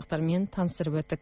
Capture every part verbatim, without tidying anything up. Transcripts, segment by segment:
жаңалықтармен таныстырып өттік.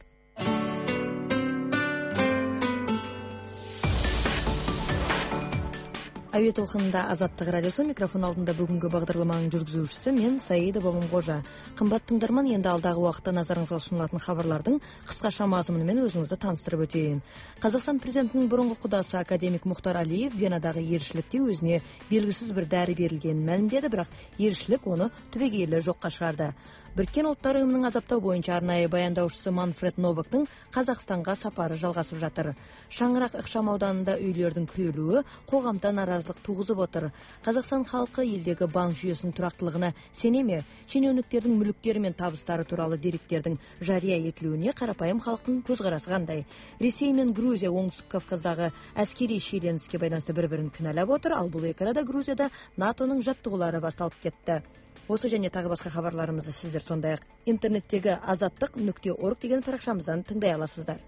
Әуе толқынында Азаттық радиосы, микрофон алдында бүгінгі бағдарламаның жүргізушісі мен Саида Бабамқожа. Қымбат тыңдарман, енді алдағы уақытта назарыңызға ұсынылатын хабарлардың қысқаша мазмұнымен өзіңізді таныстырып өтейін. Қазақстан президентінің бұрынғы құдасы академик Мұхтар Алиев Венадағы елшілікте өзіне белгісіз бір дәрі берілгенін мәлімдеді, бірақ елшілік оны түбегейлі жоққа шығарды. Біріккен ұлттар ұйымының азаптау бойынша арнайы баяндаушысы Манфред Новактың Қазақстанға сапары жалғасып жатыр. Шаңырақ ықшам ауданында үйлердің күрелуі қоғамда наразылық туғызып отыр. Қазақстан халқы елдегі банк жүйесінің тұрақтылығына сене ме? Шенеуніктердің мүліктері мен табыстары туралы деректердің жария етілуіне қарапайым халықтың көзқарасы қандай? Ресей мен Грузия оңтүстік Кавказдағы әскери шиеленіске байланысты бір-бірін кінәлап отыр, ал бұл екі арада Грузияда натоның жаттығулары басталып кетті. Осы және тағы басқа хабарларымызды сіздер сондай-ақ интернеттегі азаттық нүкте орг деген парақшамыздан тыңдай аласыздар.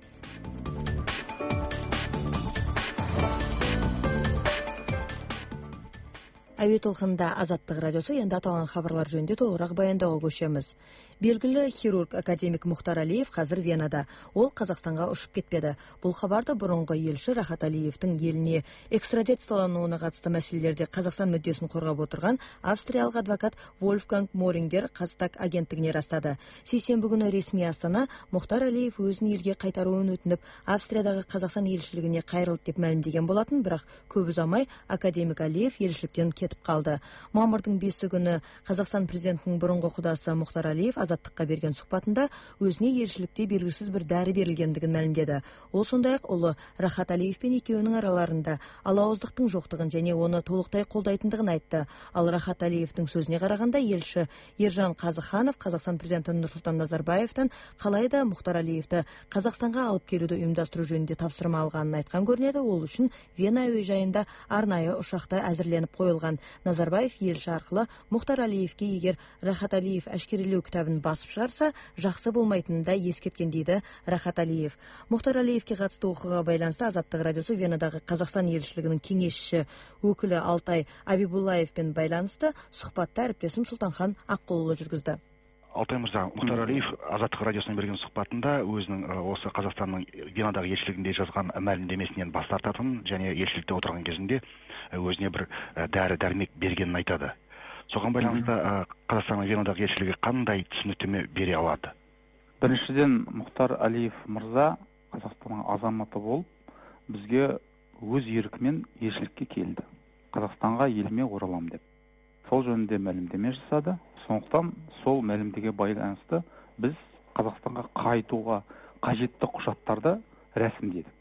Әуе толқынында Азаттық радиосы, енді аталған хабарлар жөнінде толығырақ баяндауға көшеміз. Белгілі хирург академик Мұхтар Алиев қазір Венада. Ол Қазақстанға ұшып кетпеді. Бұл хабарды бұрынғы елші Рахат Алиевтің еліне экстрадициялануына қатысты мәселелерде Қазақстан мүддесін қорғап отырған австриялық адвокат Вольфганг Морингер Қазтаг агенттігіне растады. Сейсенбі күні ресми Астана Мұхтар Алиев өзін елге қайтаруын өтініп, Австриядағы Қазақстан елшілігіне қайрылды деп мәлімдеген болатын, бірақ көп ұзамай академик Алиев елшіліктен кетіп қалды. Мамырдың бесі күні Қазақстан президентінің бұрынғы құдасы Мұхтар Алиев Азаттыққа берген сұхбатында өзіне елшілікте белгісіз бір дәрі берілгендігін мәлімдеді. Ол сондай-ақ ұлы Рахат Алиев пен екеуінің араларында алауыздықтың жоқтығын және оны толықтай қолдайтындығын айтты. Ал Рахат Алиевтің сөзіне қарағанда, елші Ержан Қазыханов Қазақстан президенті Нұрсұлтан Назарбаевтан қалайда Мұхтар Алиевті Қазақстанға алып келуді ұйымдастыру жөнінде тапсырма алғанын айтқан көрінеді. Ол үшін Вена әуежайында арнайы ұшақта әзірленіп қойылған. Назарбаев елші арқылы Мұхтар Алиевке егер Рахат Алиев әшкерелеу кітабын басып шығарса, жақсы болмайтынын да ескерткен дейді Рахат Алиев. Мұхтар Алиевке қатысты оқиғаға байланысты Азаттық радиосы Венадағы Қазақстан елшілігінің кеңесші өкілі Алтай Абибуллаевпен байланысты сұхбатты әріптесім Сұлтанхан Аққұлұлы жүргізді. Алтай мырза, Мұхтар Алиев Азаттық радиосына берген сұхбатында өзінің осы Қазақстанның Венадағы елшілігінде жазған мәлімдемесінен бас тартатынын және елшілікте отырған кезінде өзіне бір дәрі-дәрмек бергенін айтады. Соған байланысты Қазақстанның Венадағы елшілігі қандай түсініктеме бере алады? Біріншіден, Мұхтар Алиев мырза Қазақстанның азаматы болып, бізге өз еркімен елшілікке келді. Қазақстанға еліме оралам деп. Сол жөнінде мәлімдеме жасады. Сондықтан сол мәлімдеге байланысты біз Қазақстанға қайтуға қажетті құжаттарды рәсімдедік.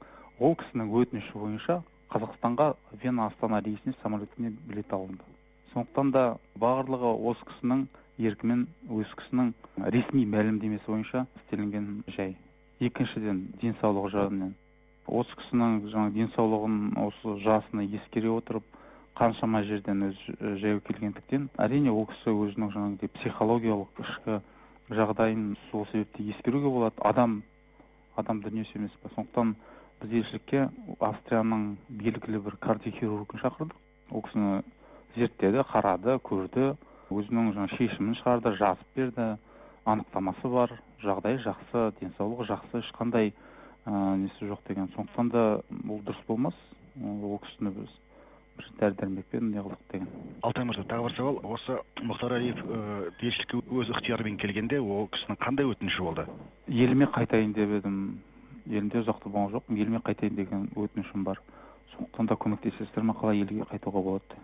Ол кісінің өтініші бойынша Қазақстанға Вена Астана рейсіне самолетіне билет алынды. Сондықтан да барлығы осы кісінің еркімен өз кісінің ресми мәлімдемесі бойынша істелінген жай. Екіншіден, денсаулығы жағынан. Осы кісінің жаңа денсаулығын, осы жасыны ескере отырып, қаншама жерден өз жаяу келгендіктен, әрине ол кісі өзінің жаңағыдай психологиялық ішкі жағдайын сол себепті ескеруге болады. Адам адам дүниесі емес пе. Сондықтан біз елшілікке Австрияның белгілі бір кардиохирургін шақырдық. Ол кісіні зерттеді, қарады, көрді, өзінің жаңа шешімін шығарды, жазып берді, анықтамасы бар, жағдай жақсы, денсаулығы жақсы, ешқандай несі жоқ деген. Сондықтан да бұл дұрыс болмас. Ол кісіні біз дәрі-дәрмекпен не қылдық деген. Алтай мырза, тағы бір сауал. Осы Мұхтар Алиев елшілікке өз ықтиярымен келгенде, ол кісінің қандай өтініші болды? Еліме қайтайын деп едім. Елінде ұзақты болған жоқ. Еліме қайтайын деген өтінішім бар. Сондықтан да көмектесесіздер ме, қалай елге қайтуға болады?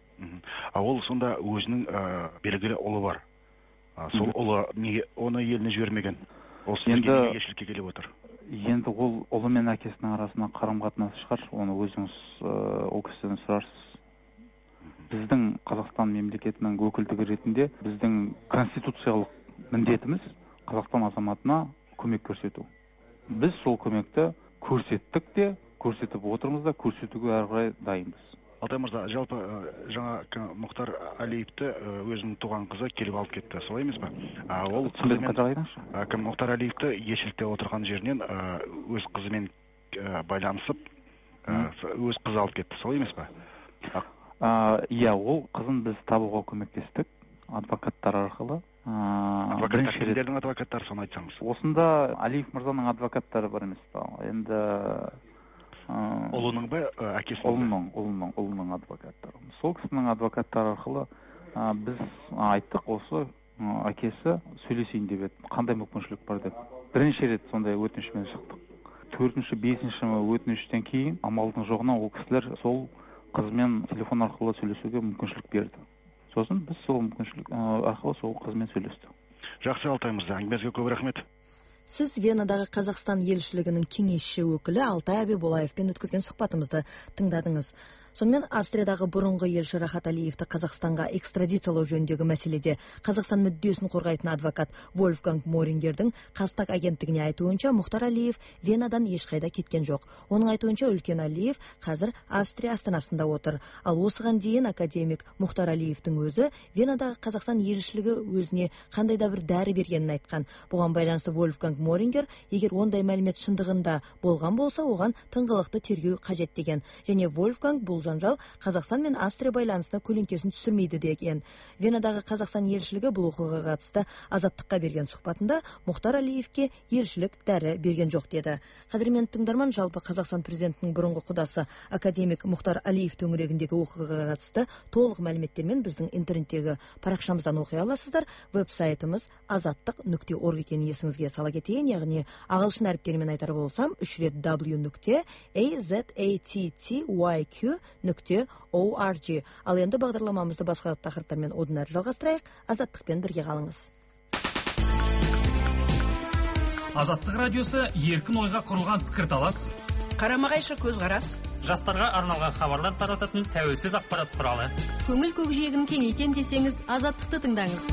Ол сонда өзінің белгілі ұлы бар. Сол ұлы неге оны еліне жібермеген? Ол сізге елшілікке келіп отыр. Енді ол ұлы мен әкесінің арасына қарым-қатынасы шығар, оны өзіңіз ол кісіден сұрарсыз. Біздің Қазақстан мемлекетінің өкілдігі ретінде біздің конституциялық міндетіміз Қазақстан азаматына көмек көрсету. Біз сол көмекті көрсеттік те, көрсетіп отырмыз да, көрсетуге әрі қарай дайынбыз. Алтай мырза, жалпы жаңа Мұхтар Алиевті өзінің туған қызы келіп алып кетті, солай емес пе? Ол Мұхтар Алиевті елшілікте отырған жерінен өз қызымен байланысып, өз қызы алып кетті, солай емес пе? Иә, ол қызын біз табуға көмектестік, адвокаттар арқылы. Адвокаттардың адвокаттары, соны айтсаңыз. Осында Алиев мырзаның адвокаттары бар емес пе? Енді ұлының ба, әкесінің? Ұлының, ұлының, ұлының адвокаттары. Сол кісінің адвокаттары арқылы біз айттық, осы әкесі сөйлесейін деп еді. Қандай мүмкіншілік бар деп. Бірінші рет сондай өтінішмен шықтық. Төртінші, бесінші өтініштен кейін амалдың жоғынан ол кісілер сол қызмен телефон арқылы сөйлесуге мүмкіншілік берді. Сосын біз сол мүмкіншілік арқылы сол қызмен сөйлесті. Жақсы, Алтай мырза, әңгімеңізге көп рахмет. Сіз Венадағы Қазақстан елшілігінің кеңесші өкілі Алтай Абибуллаевпен өткізген сұхбатымызды тыңдадыңыз. Сонымен Австриядағы бұрынғы елші Рахат Алиевті Қазақстанға экстрадициялау жөніндегі мәселеде Қазақстан мүддесін қорғайтын адвокат Вольфганг Морингердің Қазтаг агенттігіне айтуынша, Мұхтар Алиев Венадан ешқайда кеткен жоқ. Оның айтуынша, үлкен Алиев қазір Австрия астанасында отыр. Ал осыған дейін академик Мұхтар Алиевтің өзі Венадағы Қазақстан елшілігі өзіне қандай да бір дәрі бергенін айтқан. Бұған байланысты Вольфганг Морингер, егер ондай мәлімет шындығында болған болса, оған тыңғылықты тергеу қажет деген. Және Вольфганг бұл жанжал Қазақстан мен Австрия байланысына көлеңкесін түсірмейді деген. Венадағы Қазақстан елшілігі бұл оқиғаға қатысты Азаттыққа берген сұхбатында Мұхтар Алиевке елшілік дәрі берген жоқ деді. Қадірмен тыңдарман, жалпы Қазақстан президентінің бұрынғы құдасы академик Мұхтар Алиев төңірегіндегі оқиғаға қатысты толық мәліметтермен біздің интернеттегі парақшамыздан оқи аласыздар. Веб-сайтымыз азаттық нүкте орг екенін есіңізге сала кетейін, яғни ағылшын әріптерімен айтар болсам, үш рет w нүкте azatty нүкте орг. Ал енді бағдарламамызды басқа тақырыптармен одан әрі жалғастырайық. Азаттықпен бірге қалыңыз. Азаттық радиосы еркін ойға құрылған пікірталас, қарама-қайшы көзқарас, жастарға арналған хабарлар тарататын тәуелсіз ақпарат құралы. Көңіл көкжиегін кеңейтем десеңіз, Азаттықты тыңдаңыз.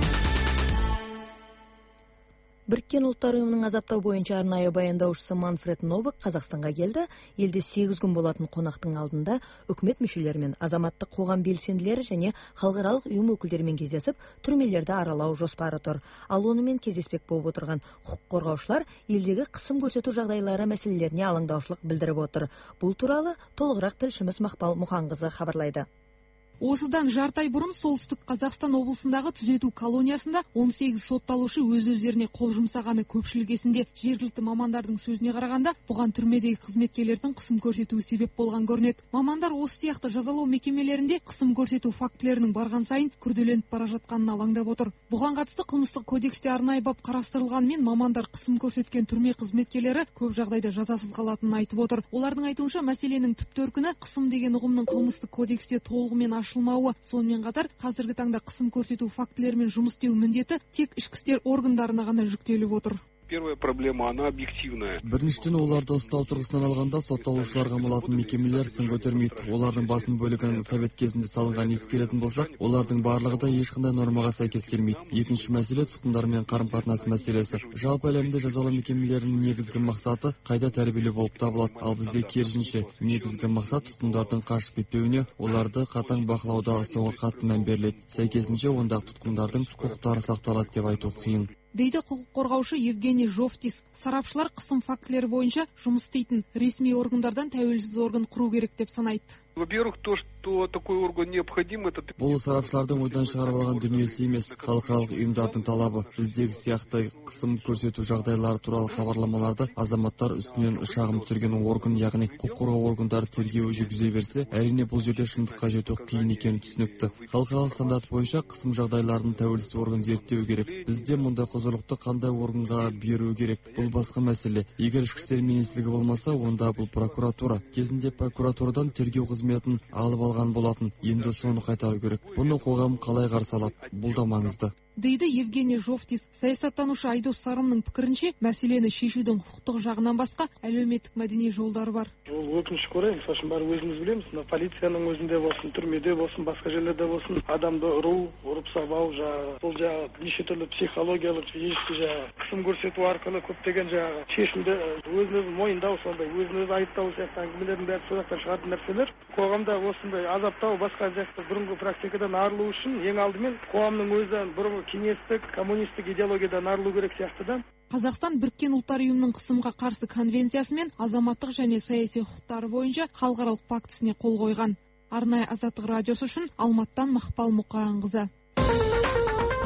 Біріккен ұлттар ұйымының азаптау бойынша арнайы баяндаушысы Манфред Новак Қазақстанға келді. Елде сегіз күн болатын қонақтың алдында үкімет мүшелерімен, азаматтық қоғам белсенділері және халықаралық ұйым өкілдерімен кездесіп, түрмелерді аралау жоспары тұр. Ал онымен кездеспек болып отырған құқық қорғаушылар елдегі қысым көрсету жағдайлары мәселелеріне алаңдаушылық білдіріп отыр. Бұл туралы толығырақ тілшіміз Мақпал Мұханқызы хабарлайды. Осыдан жарты ай бұрын солтүстік Қазақстан облысындағы түзету колониясында он сегіз сотталушы өз-өздеріне қол жұмсағаны көпшілік есінде. Жергілікті мамандардың сөзіне қарағанда, бұған түрмедегі қызметкерлердің қысым көрсетуі себеп болған көрінеді. Мамандар осы сияқты жазалау мекемелерінде қысым көрсету фактілерінің барған сайын күрделеніп бара жатқанын алаңдап отыр. Бұған қатысты қылмыстық кодексте арнайы бап қарастырылғанымен, мамандар қысым көрсеткен түрме қызметкерлері көп жағдайда жазасыз қалатынын айтып отыр. Олардың айтуынша, мәселенің түп төркіні қысым деген ұғымның қылмыстық кодексте толығымен ашылмауы. Сонымен қатар, қазіргі таңда қысым көрсету фактілерімен жұмыс істеу міндеті тек ішкі істер органдарына ғана жүктеліп отыр. Первая проблема, она объективная. Біріншіден, оларды ұстау тұрғысынан алғанда сотталушыларға қамалатын мекемелер сын көтермейді. Олардың басым бөлігінің совет кезінде салынған ескеретін болсақ, олардың барлығы да ешқандай нормаға сәйкес келмейді. Екінші мәселе тұтқындармен қарым-қатынас мәселесі. Жалпы әлемде жазалау мекемелерінің негізгі мақсаты қайда тәрбиелеу болып табылады. Ал бізде керісінше, негізгі мақсат тұтқындардың қашып кетпеуіне, оларды қатаң бақылауда ұстауға қатты мән беріледі. Сәйкесінше, ондағы тұтқындардың құқықтары сақталады деп айту қиын. Дейді құқық қорғаушы Евгений Жовтис. Сарапшылар қысым фактілері бойынша жұмыс істейтін ресми органдардан тәуелсіз орган құру керек деп санайды. Во-первых, то, что такой орган необходим, это... Бұл сарапшылардың ойдан шығарып алған дүниесі емес, халықаралық ұйымдардың талабы. Біздегі сияқты қысым көрсету жағдайлары туралы хабарламаларды азаматтар үстінен шағым түсірген орган, яғни құқық қорғау органдары тергеу жүргізе берсе, әрине бұл жерде шындыққа жету қиын екені түсінікті. Халықаралық стандарт бойынша қысым жағдайларын тәуелсіз орган зерттеу керек. Бізде мұндай құзырлықты қандай органға беру керек? Бұл басқа мәселе. Егер ішкі істер министрлігі болмаса, онда бұл прокуратура. Кезінде прокуратурадан тергеу қызметін алып алған болатын. Енді соны қайтару керек. Бұны қоғам қалай қарсы алады? Бұл да маңызды. Дейді Евгений Жовтис. Саясаттанушы Айдос Сарымның пікірінше, мәселені шешудің құқықтық жағынан басқа әлеуметтік мәдени жолдары бар. Ол өкінішке орай, мысалы үшін бәрі өзіміз білеміз, полицияның өзінде болсын, түрмеде болсын, басқа жерлерде болсын, адамды ұру, ұрып сабау, жаңағы бұл жаңағы неше түрлі психологиялық ешкі жаңағы қысым көрсету арқылы көптеген жаңағы шешімді өзін-өзі мойындау, сондай өзін-өзі айыптау сияқты әңгімелердің бәрі сол жақтан шығатын нәрселер. Қоғамда осындай азаптау, басқа жақты бұрынғы практикадан арылу үшін ең алдымен қоғамның өзі бұрынғы кеңестік, коммунистік идеологиядан арылу керек сияқты да. Қазақстан Біріккен ұлттар ұйымының қысымға қарсы конвенциясы мен азаматтық және саяси құқықтары бойынша халықаралық пактісіне қол қойған. Арнайы Азаттық радиосы үшін Алматтан Мақпал Мұқанқызы.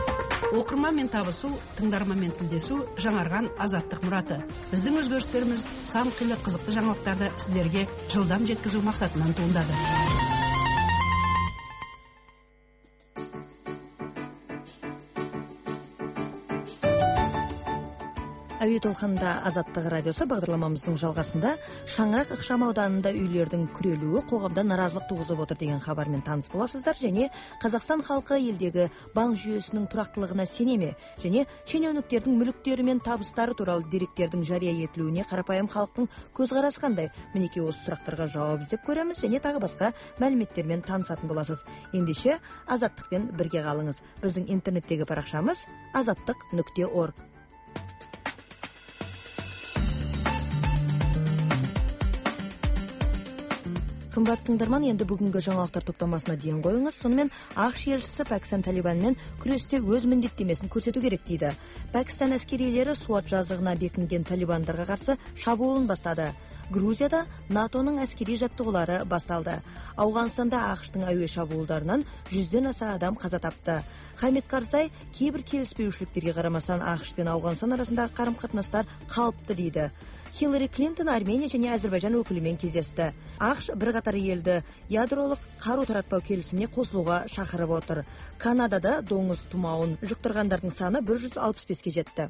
Оқырманмен табысу, тыңдарманмен тілдесу жаңарған азаттық мұраты. Біздің өзгерістеріміз сан қилы қызықты жаңалықтарды сіздерге жылдам жеткізу мақсатынан туындады. Әуе толқынында Азаттық радиосы бағдарламамыздың жалғасында Шаңырақ ықшам ауданында үйлердің күрелуі қоғамда наразылық туғызып отыр деген хабармен таныс боласыздар, және Қазақстан халқы елдегі банк жүйесінің тұрақтылығына сене ме, және шенеуніктердің мүліктері мен табыстары туралы деректердің жария етілуіне қарапайым халықтың көзқарасы қандай? Мінекей осы сұрақтарға жауап іздеп көреміз, және тағы басқа мәліметтермен танысатын боласыз. Ендеше Азаттықпен бірге қалыңыз. Біздің интернеттегі парақшамыз азаттық нүкте орг. Қымбат тыңдарман, енді бүгінгі жаңалықтар топтамасына дейін қойыңыз. Сонымен ақш елшісі Пәкістан Талибанмен күресте өз міндеттемесін көрсету керек дейді. Пәкістан әскерилері Суат жазығына бекінген талибандарға қарсы шабуылын бастады. Грузияда натоның әскери жаттығулары басталды. Ауғанстанда ақштың әуе шабуылдарынан жүзден аса адам қаза тапты. Хамид Карзай кейбір келіспеушіліктерге қарамастан ақш пен Ауғанстан арасындағы қарым-қатынастар қалыпты дейді. Хиллари Клинтон Армения және Әзербайжан өкілімен кездесті. ақш бірқатар елді ядролық қару таратпау келісіміне қосылуға шақырып отыр. Канадада доңыз тұмауын жұқтырғандардың саны бір жүз алпыс беске жетті.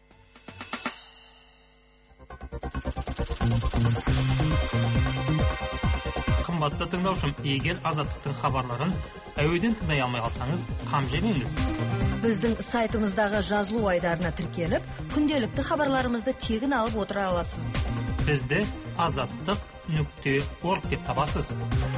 Қымбатты тыңдаушым, егер Азаттықтың хабарларын әуеден тыңдай алмай қалсаңыз, қам жемеңіз. Біздің сайтымыздағы жазылу айдарына тіркеліп, күнделікті хабарларымызды тегін алып отыра аласыз. Бізді азаттық нүкте орг деп табасыз.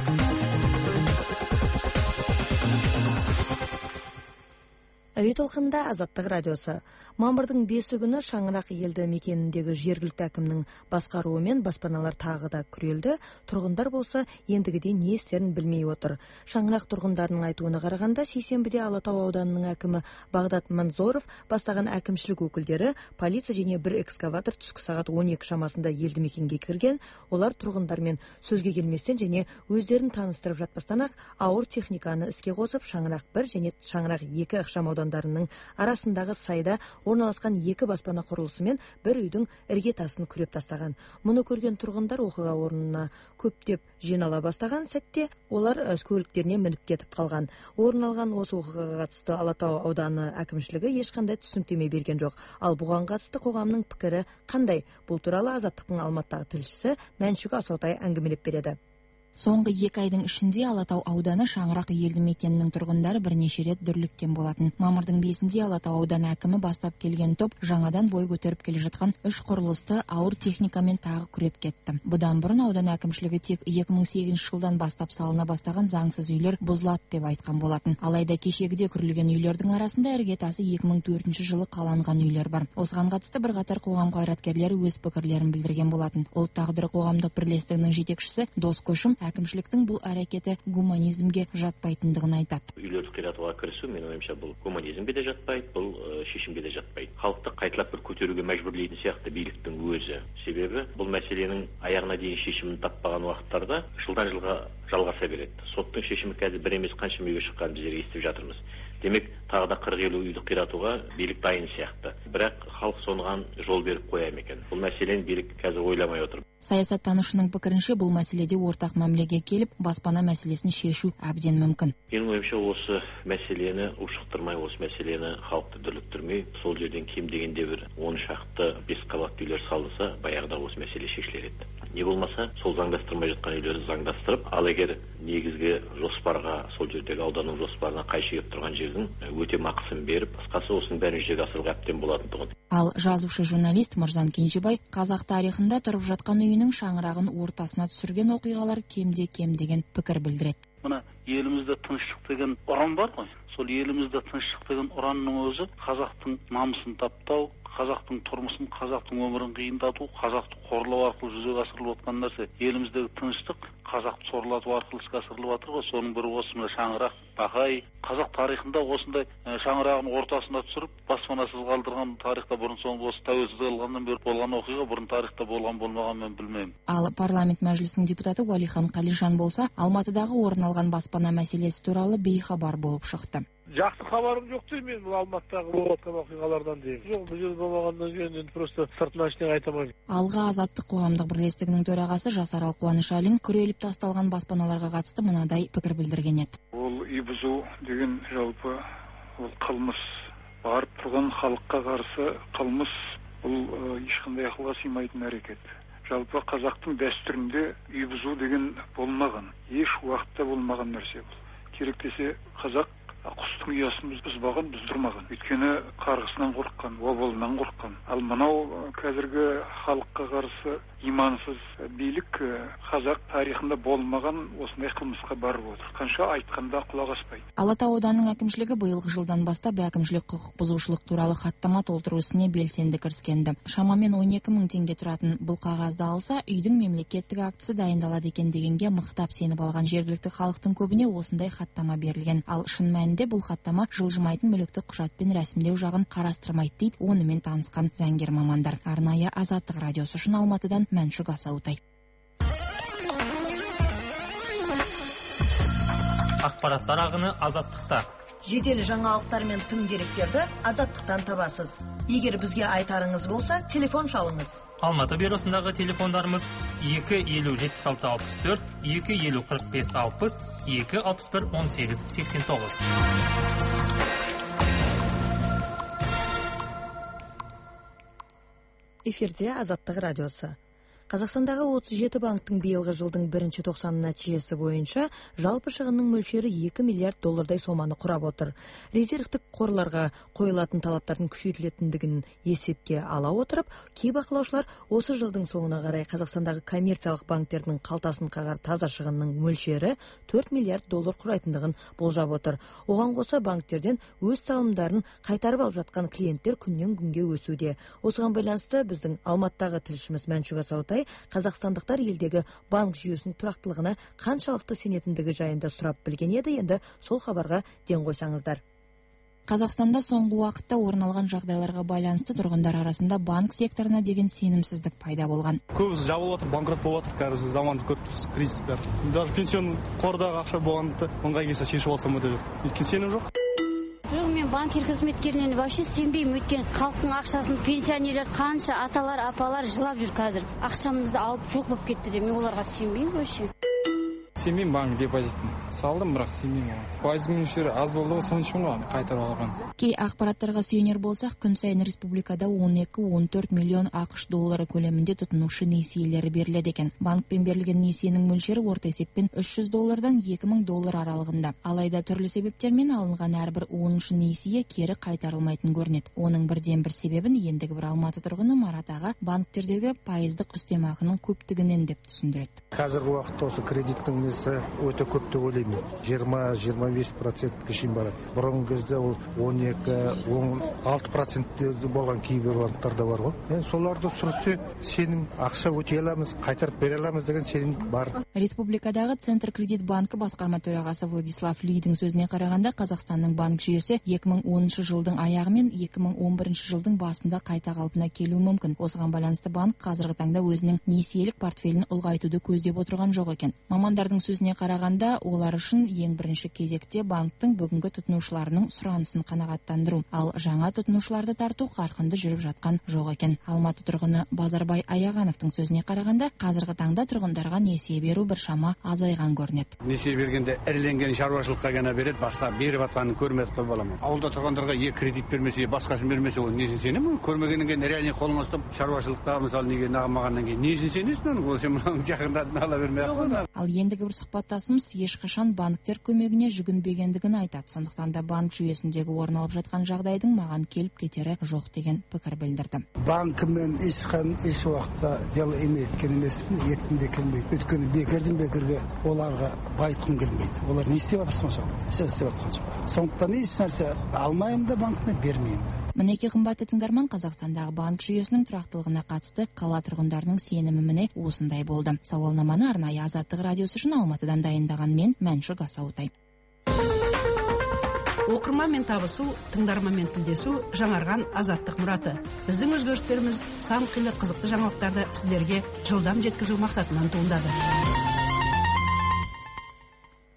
Әуе толқынында Азаттық радиосы. Мамырдың бесі күні Шаңырақ елді мекеніндегі жергілікті әкімнің басқаруымен баспаналар тағы да күрелді. Тұрғындар болса ендігіде не істерін білмей отыр. Шаңырақ тұрғындарының айтуына қарағанда, сейсенбіде Алатау ауданының әкімі Бағдат Манзоров бастаған әкімшілік өкілдері полиция және бір экскаватор түскі сағат он екі шамасында елді мекенге кірген. Олар тұрғындармен сөзге келместен және өздерін таныстырып жатпастан ақ ауыр техниканы іске қосып, Шаңырақ бір және Шаңырақ екі ықшам аудандарының арасындағы сайда орналасқан екі баспана құрылысымен бір үйдің іргетасын күреп тастаған. Мұны көрген тұрғындар оқиға орнына көптеп жинала бастаған сәтте олар көліктеріне мініп кетіп қалған. Орын алған осы оқиғаға қатысты Алатау ауданы әкімшілігі ешқандай түсініктеме берген жоқ. Ал бұған қатысты қоғамның пікірі қандай? Бұл туралы Азаттықтың Алматыдағы тілшісі Мәншүк Асаутай әңгімелеп береді. Соңғы екі айдың ішінде Алатау ауданы Шаңырақ елді мекенінің тұрғындары бірнеше рет дүрліккен болатын. Мамырдың бесінде Алатау ауданы әкімі бастап келген топ жаңадан бой көтеріп келе жатқан үш құрылысты ауыр техникамен тағы күреп кетті. Бұдан бұрын аудан әкімшілігі тек екі мың сегізінші жылдан бастап салына бастаған заңсыз үйлер бұзылады деп айтқан болатын. Алайда кешегіде күрілген үйлердің арасында іргетасы екі мың төртінші жылы қаланған үйлер бар. Осыған қатысты бірқатар қоғам қайраткерлері өз пікірлерін білдірген болатын. Ұлт тағдыры қоғамдық бірлестігінің жетекшісі Дос Көшім әкімшіліктің бұл әрекеті гуманизмге жатпайтындығын айтады. Үйлерді қиратуға кірісу, менің ойымша, бұл гуманизмге де жатпайды, бұл шешімге де жатпайды. Халықты қайталап бір көтеруге мәжбүрлейтін сияқты биліктің өзі. Себебі бұл мәселенің аяғына дейін шешімін таппаған уақыттарда жылдан жылға жалғаса береді. Соттың шешімі қазір бір емес қанша мүйге шыққанын біздер естіп жатырмыз. Демек, тағы да қырық елу үйді қиратуға билік дайын сияқты. Бірақ халық соныған жол беріп қоя ма екен? Бұл мәселені билік қазір ойламай отыр. Саясаттанушының пікірінше, бұл мәселеде ортақ мәмілеге келіп, баспана мәселесін шешу әбден мүмкін. Менің ойымша, осы мәселені ушықтырмай, осы мәселені халықты дүрліктірмей, сол жерден кем дегенде бір он шақты бес қабатты үйлер салынса, баяғыда осы мәселе шешілер еді. Не болмаса, сол заңдастырмай жатқан үйлерді заңдастырып, ал егер негізгі жоспарға, сол жердегі ауданның жоспарына қайшы келіп тұрған жердің өте мақысын беріп, қысқасы осының бәрін жүзеге асыруға әбден болатындығын. Ал жазушы журналист Мырзан Кенжебай қазақ тарихында тұрып жатқан үйінің шаңырағын ортасына түсірген оқиғалар кемде кем деген пікір білдіреді. Мына елімізде тыныштық деген ұран бар ғой. Сол елімізде тыныштық деген ұранның өзі қазақтың намысын таптау, қазақтың тұрмысын, қазақтың өмірін қиындату, қазақты қорлау арқылы жүзеге асырылып отқан нәрсе. Еліміздегі тыныштық қазақты сорлату арқылы іске асырылып жатыр ғой. Соның бірі осы мына шаңырақ, бақай. Қазақ тарихында осындай шаңырағын ортасына түсіріп, баспанасыз қалдырған тарихта бұрын соңды осы тәуелсіздік алғаннан бері болған оқиға бұрын тарихта болған болмаған мен білмеймін. Ал парламент мәжілісінің депутаты Уәлихан Қалижан болса, Алматыдағы орын алған баспана мәселесі туралы бейхабар болып шықты. Жақсы хабарым жоқ деймін, бұл Алматыдағы болып жатқан оқиғалардан деймін. Жоқ, бұл жерде болмағаннан кейін енді просто сыртынан ештеңе айта алмаймын. Алға азаттық қоғамдық бірлестігінің төрағасы Жасарал Қуанышалин күреліп тасталған баспаналарға қатысты мынадай пікір білдірген еді. Ол үй бұзу деген жалпы ол қылмыс. Барып тұрған халыққа қарсы қылмыс, бұл ешқандай ақылға сыймайтын әрекет. Жалпы қазақтың дәстүрінде үй бұзу деген болмаған, еш уақытта болмаған нәрсе бұл. Керек десе қазақ құстың ұясын бұзбаған, бұздырмаған. Өйткені қарғысынан қорыққан, обалынан қорыққан. Ал мынау қазіргі халыққа қарсы имансыз билік қазақ тарихында болмаған осындай қылмысқа барып отыр. Қанша айтқанда құлақ аспайды. Алатау ауданының әкімшілігі биылғы жылдан бастап әкімшілік құқық бұзушылық туралы хаттама толтыру ісіне белсенді кіріскенді. Шамамен он екі мың теңге тұратын бұл қағазды алса, үйдің мемлекеттік актісі дайындалады екен дегенге мықтап сеніп алған жергілікті халықтың көбіне осындай хаттама берілген. Ал шын мәнінде бұл хаттама жылжымайтын мүлікті құжатпен рәсімдеу жағын қарастырмайды дейді онымен танысқан заңгер мамандар. Арнайы Азаттық радиосы үшін Алматыдан Мәншүк Асаутай. Ақпараттар ағыны Азаттықта. Жедел жаңалықтар мен тың деректерді Азаттықтан табасыз. Егер бізге айтарыңыз болса, телефон шалыңыз. Алматы бюросындағы телефондарымыз екі елу жетпіс алты алпыс төрт, екі елу қырық бес алпыс, екі алпыс бір он сегіз сексен тоғыз. Эфирде Азаттық радиосы. Қазақстандағы отыз жеті банктың биылғы жылдың бірінші тоқсан нәтижесі бойынша жалпы шығынның мөлшері екі миллиард доллардай соманы құрап отыр. Резервтік қорларға қойылатын талаптардың күшейтілетіндігін есепке ала отырып, кей бақылаушылар осы жылдың соңына қарай Қазақстандағы коммерциялық банктердің қалтасын қағар таза шығынның мөлшері төрт миллиард доллар құрайтындығын болжап отыр. Оған қоса банктерден өз салымдарын қайтарып алып жатқан клиенттер күннен күнге өсуде. Осыған байланысты біздің Алматыдағы тілшіміз Мәншүк Асаутай қазақстандықтар елдегі банк жүйесінің тұрақтылығына қаншалықты сенетіндігі жайында сұрап білген еді. Енді сол хабарға ден қойсаңыздар. Қазақстанда соңғы уақытта орын алған жағдайларға байланысты тұрғындар арасында банк секторына деген сенімсіздік пайда болған. Көбісі жабылып жатыр, банкрот болып жатыр, қазір заманды көріп тұрсыз, кризис бар. Даже пенсионный қордағы ақша болғанда оңға келсе шешіп алсам деп. Өйткені сенім жоқ. Жоқ, мен банкир қызметкерінен вообще сенбеймін. Өйткені халықтың ақшасын пенсионерлер қанша аталар, апалар жылап жүр қазір. Ақшамызды алып жоқ болып кетті де, мен оларға сенбеймін вообще. Сенбеймін банк депозитін. Салдым, бірақ сенбеймін. Пайыз мөлшері аз болды, соның үшін ғой қайтарып алған. Кей ақпараттарға сүйенер болсақ, күн сайын республикада он екі он төрт миллион ақш доллары көлемінде тұтынушы несиелері беріледі екен. Банкпен берілген несиенің мөлшері орта есеппен үш жүз доллардан екі мың доллар аралығында. Алайда түрлі себептермен алынған әрбір оныншы несие кері қайтарылмайтын көрінеді. Оның бірден бір себебін ендігі бір Алматы тұрғыны Марат аға банктердегі пайыздық үстемақының көптігінен деп түсіндіреді. Қазіргі уақытта осы кредиттің несі өте көп деп ойлаймын. жиырма жиырма бес процентке шейін барады. Бұрынғы кезде ол он екі он алты процентте болған кейбір банктарда бар ғой. Yani соларды сүрсе, сенім ақша өтей аламыз, қайтарып бере аламыз деген сенім бар. Республикадағы Центр кредит банкі басқарма төрағасы Владислав Лидің сөзіне қарағанда, Қазақстанның банк жүйесі екі мың оныншы жылдың аяғы мен екі мың он бірінші жылдың басында қайта қалпына келуі мүмкін. Осыған байланысты банк қазіргі таңда өзінің несиелік портфелін ұлғайтуды көздеп отырған жоқ екен. Мамандардың сөзіне қарағанда, олар үшін ең бірінші кезекте банктың бүгінгі тұтынушыларының сұранысын қанағаттандыру, ал жаңа тұтынушыларды тарту қарқынды жүріп жатқан жоқ екен. Алматы тұрғыны Базарбай Аяғановтың сөзіне қарағанда, қазіргі таңда тұрғындарға несие беру біршама азайған көрінеді. Несие бергенде іріленген шаруашылыққа ғана береді, басқа беріп атқанын көрмедік қой балам. Ауылда тұрғындарға екі кредит бермесе, басқасын бермесе, ол несін сенемін? Көрмегеннен кейін реально қолыңа ұстап шаруашылықта мысалы неге нағымағаннан кейін несін сенесің? Ол сен мынаны жақында ала бермей ақ. Ал ендігі бір сұхбаттасымыз ешқашан банктер көмегіне жүгінбегендігін айтады. Сондықтан да банк жүйесіндегі орын алып жатқан жағдайдың маған келіп кетері жоқ деген пікір білдірді. Банкімен ешқан еш уақытта дело емейткен емеспін, етім де келмейді. Өйткені бекерден бекерге оларға байытқым келмейді. Олар не істеп жатыр соншалықты? Сіз істеп жатқан жоқ. Сондықтан еш нәрсе алмаймын да банкіне бермеймін де. Мінеки қымбатты тыңдарман, Қазақстандағы банк жүйесінің тұрақтылығына қатысты қала тұрғындарының сенімі міне осындай болды. Сауалнаманы арнайы Азаттық радиосы үшін Алматыдан дайындаған мен Мәншүк Асаутай. Оқырманмен табысу, тыңдарманмен тілдесу жаңарған Азаттық мұраты. Біздің өзгерістеріміз сан қилы қызықты жаңалықтарды сіздерге жылдам жеткізу мақсатынан туындады.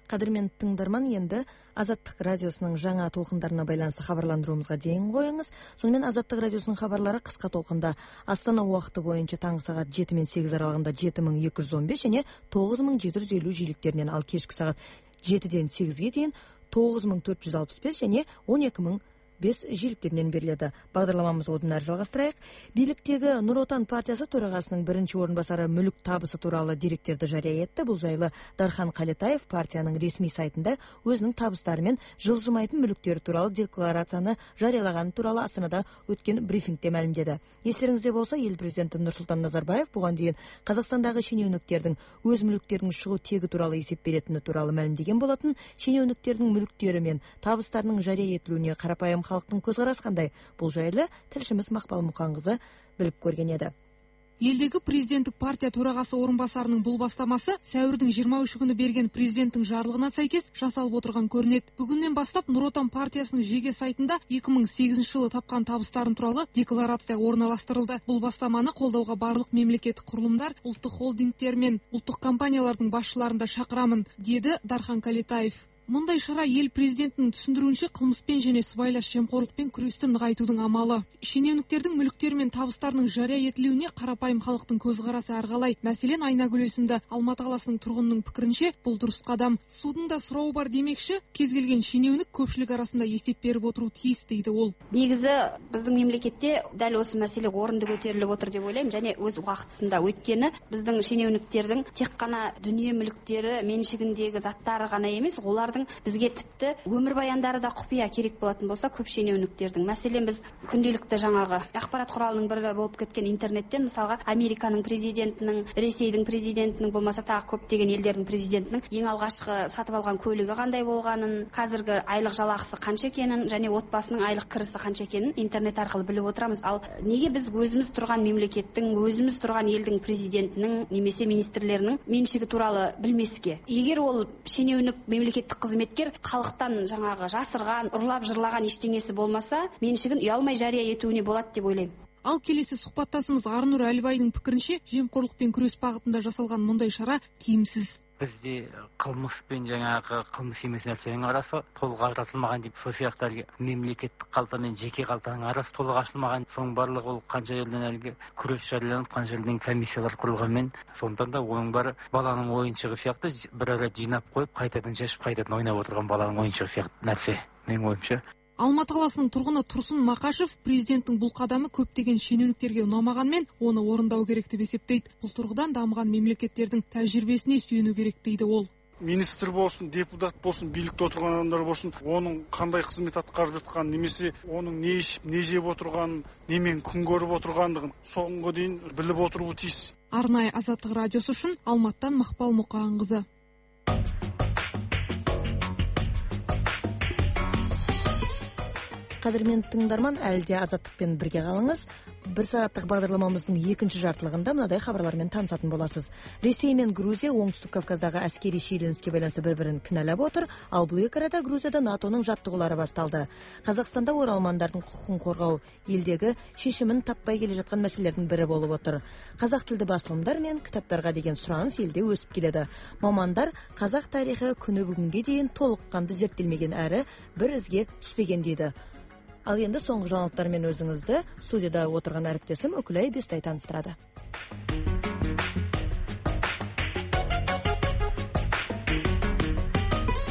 Кадырмен тыңдарман, енді Азаттық радиосының жаңа толқындарына байланысты хабарландыруымызға дейін қойыңыз. Сонымен Азаттық радиосының хабарлары қысқа толқында Астана уақыты бойынша таңғы сағат жеті мен сегіз аралығында жеті мың екі жүз он бес және тоғыз мың жеті жүз елу жиіліктерінен, ал кешкі сағат жетіден сегізге дейін тоғыз мың төрт жүз алпыс бес және он екі мың бес жиіліктерінен беріледі. Бағдарламамызды одан әрі жалғастырайық. Биліктегі Нұр Отан партиясы төрағасының бірінші орынбасары мүлік табысы туралы деректерді жария етті. Бұл жайлы Дархан Қалетаев партияның ресми сайтында өзінің табыстары мен жылжымайтын мүліктері туралы декларацияны жариялағаны туралы Астанада өткен брифингте мәлімдеді. Естеріңізде болса, ел президенті Нұрсұлтан Назарбаев бұған дейін Қазақстандағы шенеуніктердің өз мүліктерінің шығу тегі туралы есеп беретіні туралы мәлімдеген болатын. Шенеуніктердің мүліктері мен табыстарының жария етілуіне қарапайым халықтың көзқарасы қандай? Бұл жайлы тілшіміз Мақпал Мұқанқызы біліп көрген еді. Елдегі президенттік партия төрағасы орынбасарының бұл бастамасы сәуірдің жиырма үші күні берген президенттің жарлығына сәйкес жасалып отырған көрінеді. Бүгіннен бастап Нұр Отан партиясының жеке сайтында екі мың сегізінші жылы тапқан табыстарын туралы декларация орналастырылды. Бұл бастаманы қолдауға барлық мемлекеттік құрылымдар, ұлттық холдингтер мен ұлттық компаниялардың басшыларын да шақырамын, деді Дархан Қалетаев. Мұндай шара ел президентінің түсіндіруінше қылмыспен және сыбайлас жемқорлықпен күресті нығайтудың амалы. Шенеуніктердің мүліктері мен табыстарының жария етілуіне қарапайым халықтың көзқарасы әрқалай. Мәселен, Айнагүл есімді Алматы қаласының тұрғынының пікірінше, бұл дұрыс қадам. Судың да сұрауы бар демекші, кез келген шенеунік көпшілік арасында есеп беріп отыру тиіс, дейді ол. Негізі біздің мемлекетте дәл осы мәселе орынды көтеріліп отыр деп ойлаймын, және өз уақытысында. Өйткені біздің шенеуніктердің тек қана дүние мүліктері меншігіндегі заттары ғана емес, олардың бізге тіпті өмірбаяндары да құпия керек болатын болса, көп шенеуніктердің. Мәселен, біз күнделікті жаңағы ақпарат құралының бірі болып кеткен интернеттен, мысалға Американың президентінің, Ресейдің президентінің, болмаса тағы көптеген елдердің президентінің ең алғашқы сатып алған көлігі қандай болғанын, қазіргі айлық жалақысы қанша екенін және отбасының айлық кірісі қанша екенін интернет арқылы біліп отырамыз. Ал неге біз өзіміз тұрған мемлекеттің, өзіміз тұрған елдің президентінің немесе министрлерінің меншігі туралы білмеске? Егер ол шенеунік мемлекеттік қызметкер халықтан жаңағы жасырған, ұрлап жырлаған ештеңесі болмаса, меншігін ұялмай жария етуіне болады деп ойлаймын. Ал келесі сұхбаттасымыз Арнұр Әлібайдың пікірінше, жемқорлықпен күрес бағытында жасалған мұндай шара тиімсіз. Бізде қылмыс пен жаңағы қылмыс емес нәрсенің арасы толық ажыратылмаған деп, сол сияқты әлгі мемлекеттік қалта мен жеке қалтаның арасы толық ашылмаған. Соның барлығы ол қанша елден әлгі күрес жарияланып, қанша елден комиссиялар құрылғанмен, сондықтан да оның бәрі баланың ойыншығы сияқты бір ara жинап қойып, қайтадан шешіп, қайтадан ойнап отырған баланың ойыншығы сияқты нәрсе, менің ойымша. Алматы қаласының тұрғыны Тұрсын Мақашев президенттің бұл қадамы көптеген шенеуніктерге ұнамағанмен, оны орындау керек деп есептейді. Бұл тұрғыдан дамыған мемлекеттердің тәжірибесіне сүйену керек, дейді ол. Министр болсын, депутат болсын, билікте отырған адамдар болсын, оның қандай қызмет атқарып жатқанын, немесе оның не ішіп, не жеп отырғанын, немен күн көріп отырғандығын соңғы дейін біліп отыруы тиіс. Арнайы Азаттық радиосы үшін Алматыдан Мақпал Мұқанқызы. Қадірмен тыңдарман, әлде Азаттықпен бірге қалыңыз. Бір сағаттық бағдарламамыздың екінші жартылығында мынадай хабарлармен танысатын боласыз. Ресей мен Грузия оңтүстік Кавказдағы әскери шиеленіске байланысты бір-бірін кінәлап отыр, ал бұл екі арада Грузияда натоның жаттығулары басталды. Қазақстанда оралмандардың құқығын қорғау елдегі шешімін таппай келе жатқан мәселелердің бірі болып отыр. Қазақ тілді басылымдар мен кітаптарға деген сұраныс елде өсіп келеді. Мамандар қазақ тарихы күні бүгінге дейін толыққанды зерттелмеген әрі бір ізге түспеген дейді. Ал енді соңғы жаңалықтармен өзіңізді студияда отырған әріптесім Үкілай Бестай таныстырады.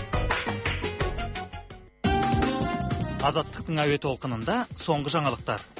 Азаттықтың әуе толқынында соңғы жаңалықтар.